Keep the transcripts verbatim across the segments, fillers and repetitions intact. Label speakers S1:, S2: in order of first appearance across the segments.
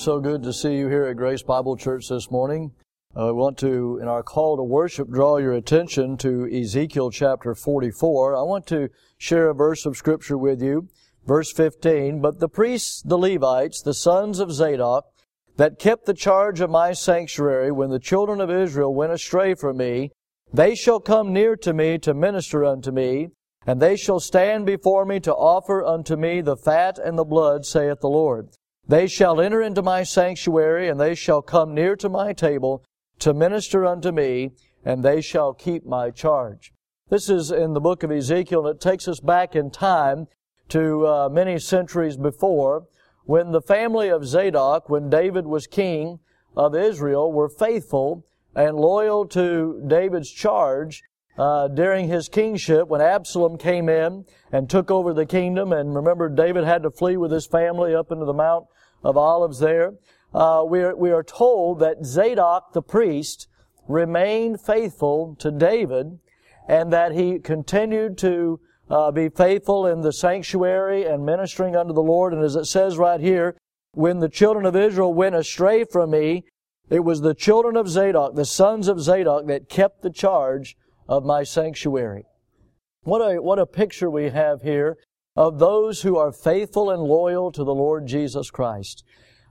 S1: So good to see you here at Grace Bible Church this morning. Uh, we want to, in our call to worship, draw your attention to Ezekiel chapter forty-four. I want to share a verse of Scripture with you. Verse fifteen, "But the priests, the Levites, the sons of Zadok, that kept the charge of my sanctuary when the children of Israel went astray from me, they shall come near to me to minister unto me, and they shall stand before me to offer unto me the fat and the blood, saith the Lord. They shall enter into my sanctuary, and they shall come near to my table to minister unto me, and they shall keep my charge." This is in the book of Ezekiel, and it takes us back in time to uh, many centuries before, when the family of Zadok, when David was king of Israel, were faithful and loyal to David's charge uh, during his kingship, when Absalom came in and took over the kingdom. And remember, David had to flee with his family up into the Mount of Olives there. Uh, we are, we are told that Zadok the priest remained faithful to David, and that he continued to uh, be faithful in the sanctuary and ministering unto the Lord. And as it says right here, when the children of Israel went astray from me, it was the children of Zadok, the sons of Zadok, that kept the charge of my sanctuary. What a, what a picture we have here of those who are faithful and loyal to the Lord Jesus Christ.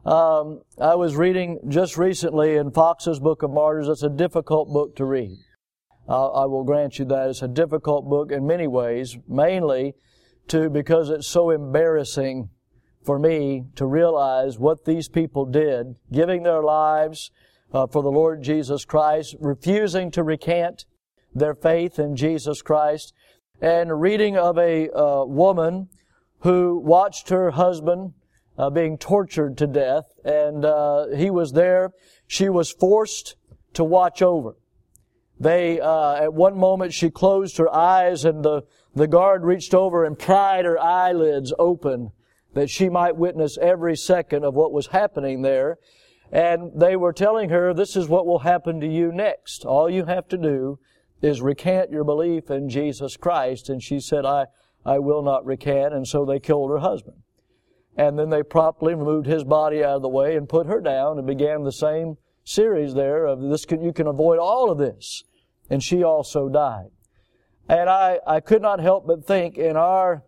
S1: Um, I was reading just recently in Fox's Book of Martyrs. It's a difficult book to read. Uh, I will grant you that. It's a difficult book in many ways, mainly to because it's so embarrassing for me to realize what these people did, giving their lives uh, for the Lord Jesus Christ, refusing to recant their faith in Jesus Christ, and reading of a uh, woman who watched her husband uh, being tortured to death, and uh, he was there. She was forced to watch over. They, uh, at one moment, she closed her eyes, and the, the guard reached over and pried her eyelids open that she might witness every second of what was happening there. And they were telling her, this is what will happen to you next. All you have to do is recant your belief in Jesus Christ. And she said, I, I will not recant. And so they killed her husband. And then they promptly removed his body out of the way and put her down and began the same series there of this. Can, you can avoid all of this. And she also died. And I, I could not help but think, in our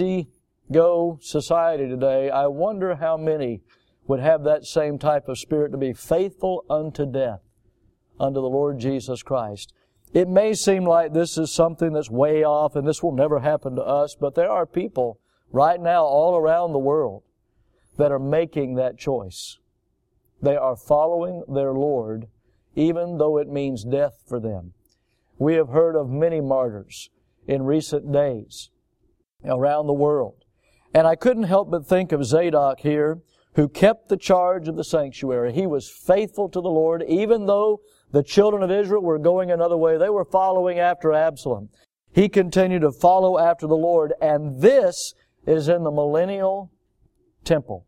S1: easy-go society today, I wonder how many would have that same type of spirit, to be faithful unto death unto the Lord Jesus Christ. It may seem like this is something that's way off and this will never happen to us, but there are people right now all around the world that are making that choice. They are following their Lord, even though it means death for them. We have heard of many martyrs in recent days around the world. And I couldn't help but think of Zadok here, who kept the charge of the sanctuary. He was faithful to the Lord, even though the children of Israel were going another way. They were following after Absalom. He continued to follow after the Lord, and this is in the millennial temple.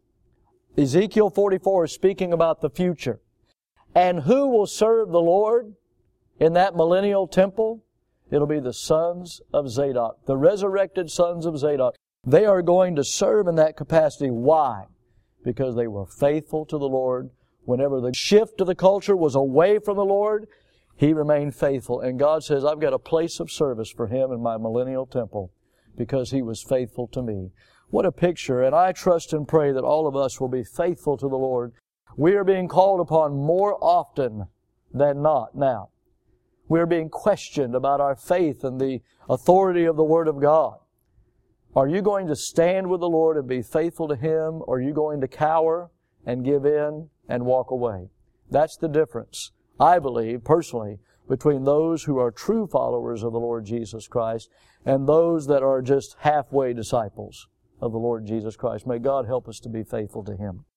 S1: Ezekiel forty-four is speaking about the future. And who will serve the Lord in that millennial temple? It'll be the sons of Zadok, the resurrected sons of Zadok. They are going to serve in that capacity. Why? Because they were faithful to the Lord. Whenever the shift of the culture was away from the Lord, He remained faithful. And God says, I've got a place of service for Him in my millennial temple because He was faithful to me. What a picture. And I trust and pray that all of us will be faithful to the Lord. We are being called upon more often than not now. We are being questioned about our faith and the authority of the Word of God. Are you going to stand with the Lord and be faithful to Him, or are you going to cower and give in and walk away? That's the difference, I believe, personally, between those who are true followers of the Lord Jesus Christ and those that are just halfway disciples of the Lord Jesus Christ. May God help us to be faithful to Him.